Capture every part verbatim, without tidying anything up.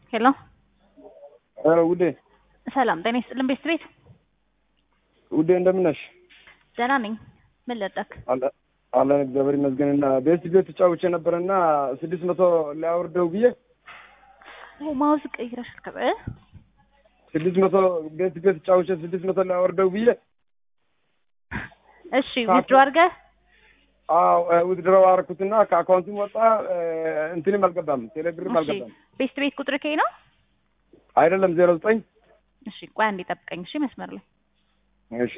ሄሎ ውዴ ሰላም ጤና ይስጥልን ቤት ቤት ውዴ እንደምን ነሽ? ደህና ነኝ። ምን ልርዳክ? አለ አለ እግዚአብሔር ይመስገንና ቤት ቤት ተጫውቼ ነበርና ስድስት መቶ ሊያወርደው ብዬ ኦ ማውዝ ቀይረሽ ከበ ስድስት መቶ ቤት ቤት ተጫውቼ ስድስት መቶ ሊያወርደው ብዬ እሺ ዊዝድሮ አድርገህ አዎ ዊዝድሮ አደረኩትና ከአካውንቱም ወጣ እንትንም አልገባም ቴሌብርም አልገባም። ቤት ቤት ቁጥር ከይ ነው አይደለም ዜሮ ዘጠኝ እሺ ቆይ አንዴ ጠብቀኝ እሺ መስመር ላይ እሺ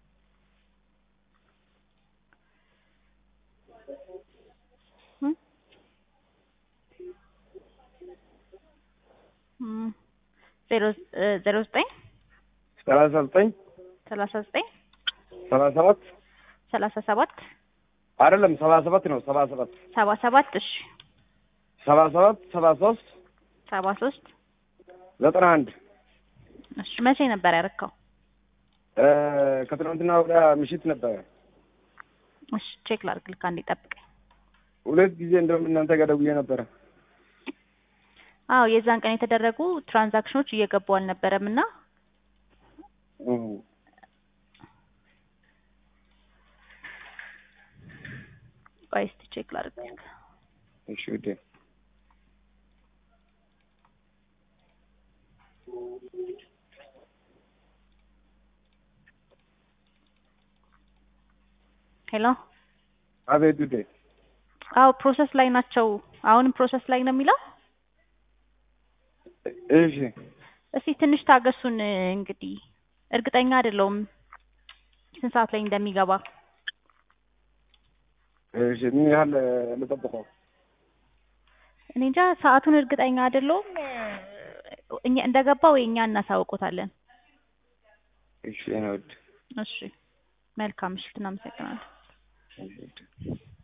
ዜሮ ዜሮ ዘጠኝ ሰላሳ ዘጠኝ ሰላሳ ዘጠኝ ሰላሳ ሰባት ሰላሳ ሰባት አይደለም ሰባ ሰባት ነው ሰባ ሰባት ሰባ ሰባት እሺ ሰባ ሰባት ሰባ ሶስት ሰባ ሶስት ዘጠና አንድ እሺ መቼ ነበር ያረካው? ከትናንትና ወዲያ ምሽት ነበር። እሺ ቼክ ላድርግልህ አንዴ ጠብቀኝ። ሁለት ጊዜ እንደውም እናንተ ጋር ደውዬ ነበር። አዎ የዛን ቀን የተደረጉ ትራንዛክሽኖች እየገቡ አልነበረም እና ቆይ እስኪ ቼክ ላድርግልህ። እሺ ውዴ ሄሎ አቤት ውዴ። አዎ ፕሮሰስ ላይ ናቸው። አሁንም ፕሮሰስ ላይ ነው የሚለው። እሺ እስኪ ትንሽ ታገሱን። እንግዲህ እርግጠኛ አይደለሁም ስንት ሰዓት ላይ እንደሚገባ። እሺ ምን ያህል ልጠብቀው? እኔ እንጃ ሰዓቱን እርግጠኛ አይደለሁም። እኛ እንደገባ ወይ እኛ እናሳውቆታለን። እሺ ነው። እሺ መልካም ምሽት እናመሰግናለን።